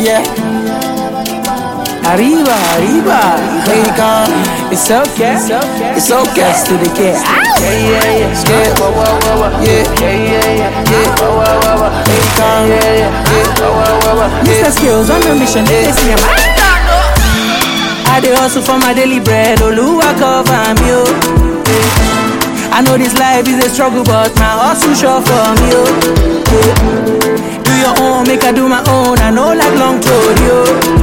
Yeah. Arriba, arriba. Bacon. It's okay. It's okay. To the cat. Yeah. Bacon. Mr. Skills on the mission. I dey hustle for my daily bread. Oluwa cover me, oh. I know this life is a struggle, but my hustle sure for me, oh. Do your own, make I do my own. I know like long road, yo.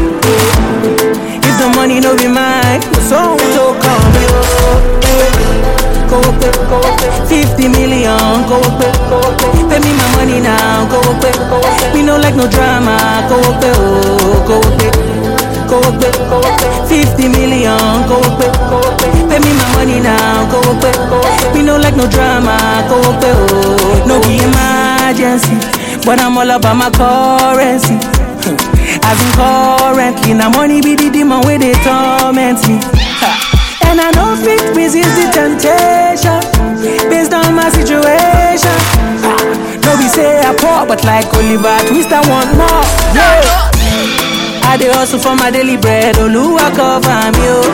If the money no be mine, so come me, oh. Go up, 50 million, go up, pay me my money now, go up, we no like no drama, go up, oh, go up, 50 million, go up, pay me my money now, go up, we no like no drama, go up, oh, no be emergency, but I'm all about my currency, as in currently, now money be the demon where they torment me. And I know fit resist the temptation based on my situation. No be say I poor, but like Oliver Twist I want more. Yeah. I dey hustle for my daily bread. Oluwa cover me, oh.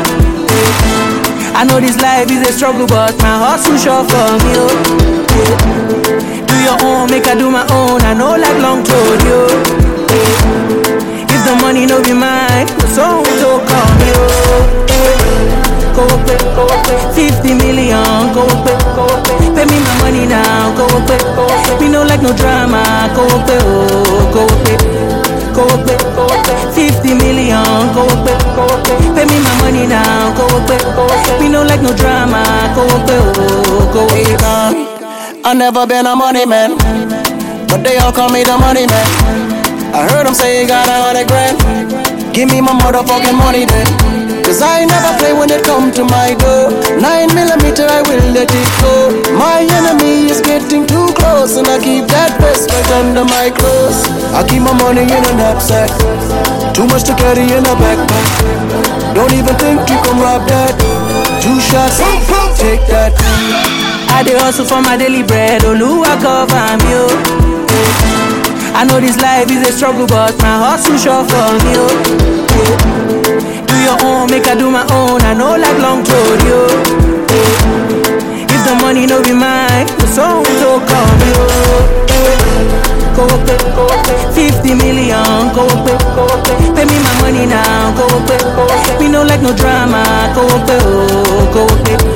I know this life is a struggle, but my hustle sure for me, oh. Yeah. Do your own, make I do my own. I know like long road, yo. Yeah. If the money no be mine, so come me, oh. Go up, 50 million, go up, pay me my money now, go up, we no like no drama, go up, oh, go up, 50 million, go up, pay me my money now, go up, we no like no drama, go up, oh, go up. I never been a money man, but they all call me the money man. I heard them say you got 100 grand, give me my motherfucking money then. Cause I never play when it come to my door. 9mm I will let it go. My enemy is getting too close, and I keep that vest right under my clothes. I keep my money in a knapsack, too much to carry in a backpack. Don't even think you can rob that. 2 shots, take that. I dey hustle for my daily bread. Oluwa cover me, oh. I know this life is a struggle, but my hustle sure for me, oh. Yeah. Do your own, make I do my own. I know like long road, yo. Yeah. If the money no be mine, so come me, oh. Go up, 50 million, go up, pay me my money now, go up, we no like no drama, go up, oh, go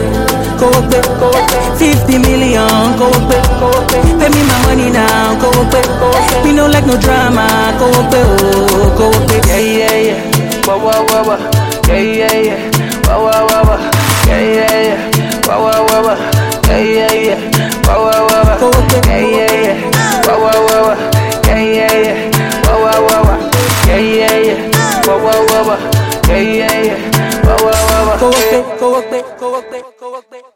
up, 50 million, go up, pay me my money now, go up, we no like no drama, go up, oh, go up, yeah. Wah wah wah wah, yeah. Wah wah wah wah, yeah. Wah wah wah wah, yeah. Wah wah wah wah, yeah. Wah wah wah wah, yeah. Wah wah wah wah, yeah. Wah wah wah wah, yeah. Wah wah wah wah. Go up.